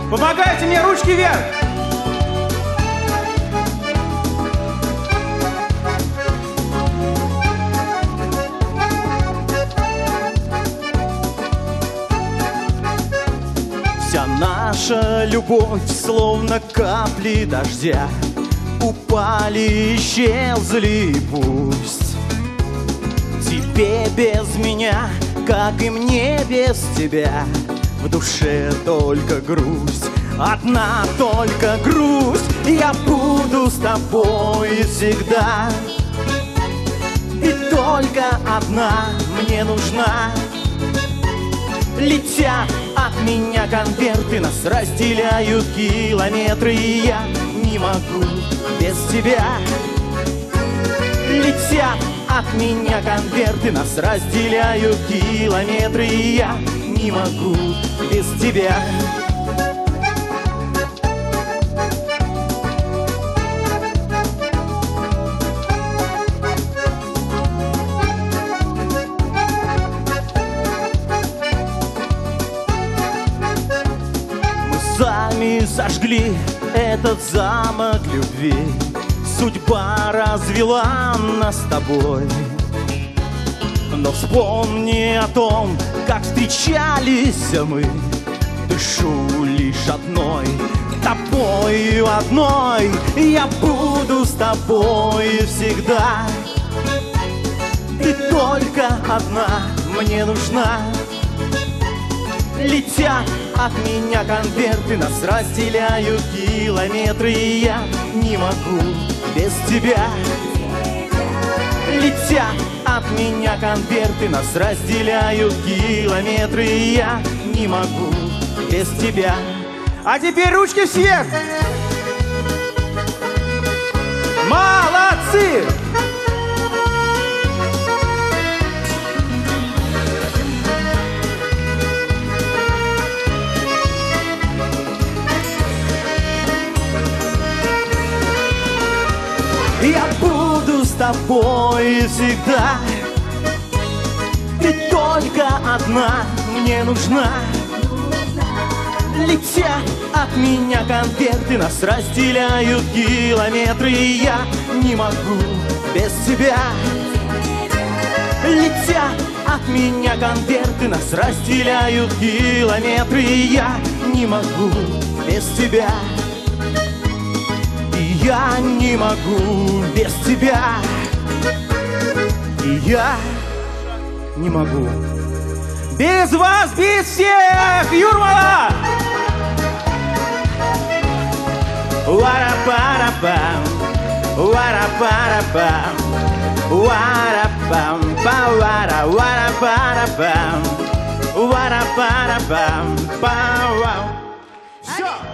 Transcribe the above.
Помогайте мне, ручки вверх! Вся наша любовь, словно капли дождя, упали, исчезли, пусть. Тебе без меня, как и мне без тебя, в душе только грусть, одна только грусть. Я буду с тобой всегда, и только одна мне нужна. Летят от меня конверты, нас разделяют километры, и я не могу без тебя. Летят от меня конверты, нас разделяют километры, и я не могу без тебя. Сами сожгли этот замок любви, судьба развела нас с тобой. Но вспомни о том, как встречались мы. Дышу лишь одной, тобою одной. Я буду с тобой всегда. Ты только одна мне нужна. Летят от меня конверты, нас разделяют километры, и я не могу без тебя. Летят от меня конверты, нас разделяют километры, и я не могу без тебя. А теперь ручки вверх! Молодцы! Я буду с тобой всегда. Ты только одна мне нужна. Летят от меня конверты, нас разделяют километры, и я не могу без тебя. Летят от меня конверты, нас разделяют километры, и я не могу без тебя. Я не могу без тебя, и я не могу без вас, без всех! Юрмала! Уара-пара-пам, уара-пара-пам, уара-пам-па-уара, уара-пара-пам, уара-пара-пам, па-вау. Все!